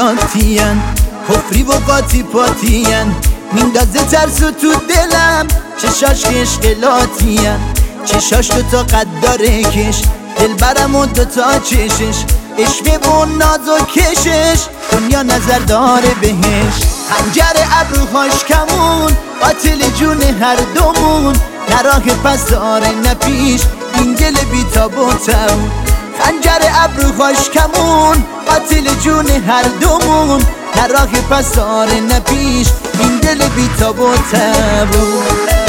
لیلیاتین کفری و قاطی پاتین میندازه ترس و تو دلم چشاش که اشکلاتین چشاش دوتا قداره کش دل برم و دوتا چشش اشوه و ناز و کشش دنیا نظر داره بهش خنجر ابروهاش کمون قاتل جون هر دومون نه راه پس داره نه پیش این دل بی تاب و تون خنجر ابروهاش کمون قاتل جون هر دومون نه راه پس داره نه پیش این دل بی تاب و تون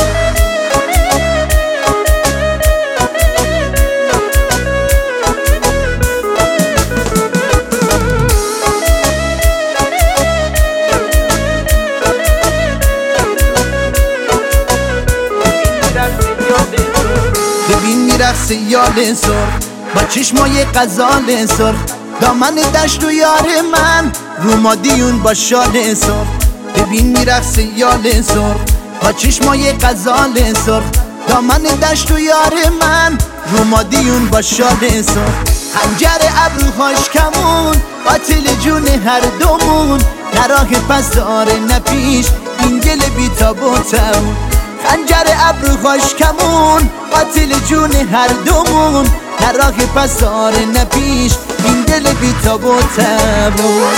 ببین میرقصه یال سرخ با چشمای غزال سرخ دامن دشت و یار من رو مادیون با شال سرخ ببین میرقصه یال سرخ با چشمای غزال سرخ دامن دشت و یار من رو مادیون با شال سرخ خنجر ابروهاش کمون قاتل جون هر دومون نه راه پس داره نه پیش این دل بی تاب و تون خنجر ابروهاش کمون قاتل جون هر دومون نه راه پس داره نه پیش این دل بی تاب و تون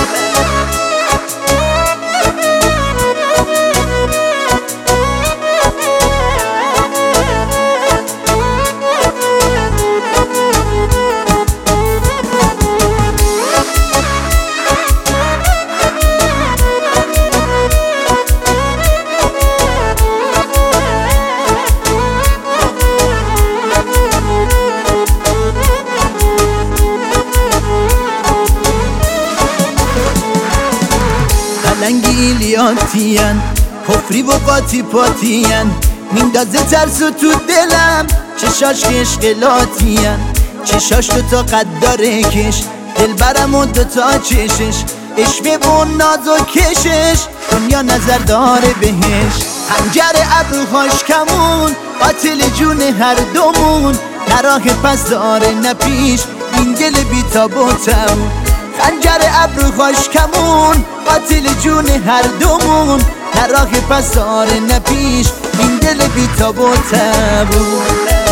لیلیاتین کفری و قاطی پاتین میندازه ترس و تو دلم چشاش که اشکلاتین چشاش دوتا قداره کش دل برم و دوتا چشش اشوه و ناز و کشش دنیا نظر داره بهش خنجر ابروهاش کمون قاتل جون هر دومون نه راه پس داره نه پیش این دل بی تاب و تون خنجر ابروهاش کمون قاتل جون هر دومون نه راه پس داره نه پیش این دل بی تاب و تون